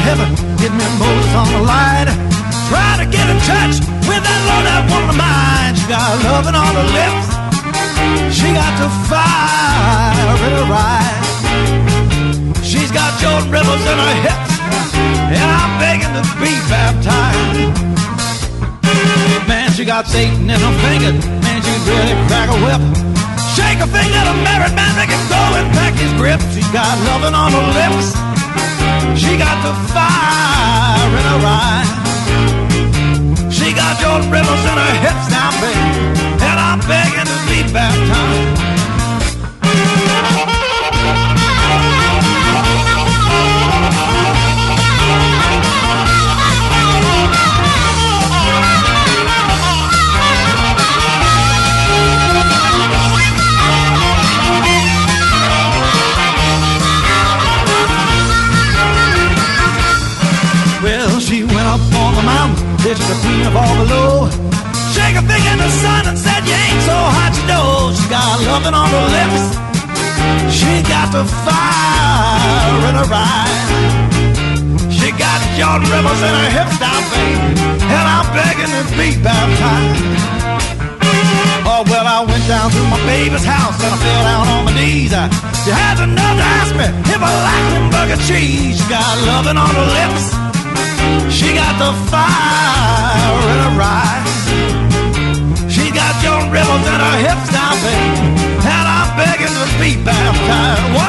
heaven, get me Moses on the line. Try to get in touch with that Lord, that woman of mine. She got loving on her lips, she got the fire in her eyes. She's got Jordan Rivers in her hips, and I'm begging to be baptized. Man, she got Satan in her fingers, man, she can really crack a whip. Shake a finger at a married man, make him go and pack his grip. She's got loving on her lips, she got the fire in her eyes. She got Jordan Rivers in her hips now, baby, and I'm begging to be baptized. Well, she went up on the mountain, ditched the queen of all below. Shake a thing in the sun and said, you ain't so hot, you know. She got loving on her lips, she got the fire in her eyes. She got Jordan Rivers in her hips now, baby, and I'm begging to be baptized. Oh, well, I went down to my baby's house and I fell down on my knees. She had enough to ask me if I liked them burger cheese. She got loving on her lips, she got the fire in her eyes. She got Jordan Rivers in her hips now, baby, and I'm begging to be baptized.